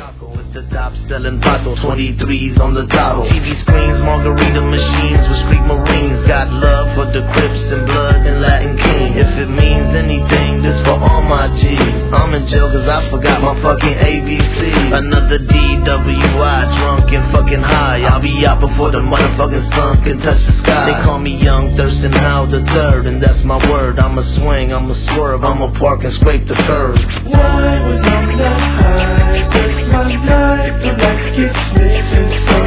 Taco at the top selling pato, 23s on the table. TV screens, margarita machines with street marines. Got love for the Crips and Blood and Latin King. If it means anything, this for all my G's. I'm in jail cause I forgot my fucking ABC. Another DWI, drunk and fucking high. I'll be out before the motherfucking sun can touch the sky. They call me Young Thurston Howe the Third, and that's my word. I'ma swing, I'ma swerve, I'ma park and scrape the curb. Why when I'm not high does my life feel like it's missing something?